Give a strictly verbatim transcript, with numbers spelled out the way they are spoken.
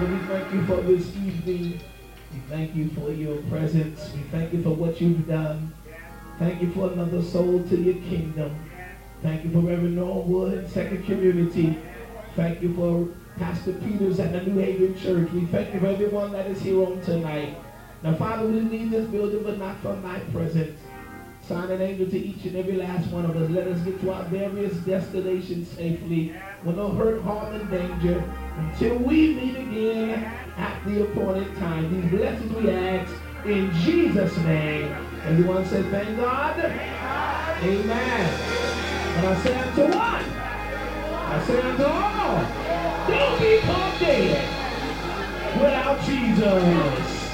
Father, we thank you for this evening. We thank you for your presence. We thank you for what you've done. Thank you for another soul to your kingdom. Thank you for Reverend Norwood and Second Community. Thank you for Pastor Peters at the New Haven Church. We thank you for everyone that is here on tonight. Now, Father, we leave this building, but not from thy presence. Sign an angel to each and every last one of us. Let us get to our various destinations safely with no hurt, harm, and danger until we meet again at the appointed time. These blessings we ask in Jesus' name. Everyone say, thank God. Amen. And I say unto one, I say unto all, don't become dead without Jesus.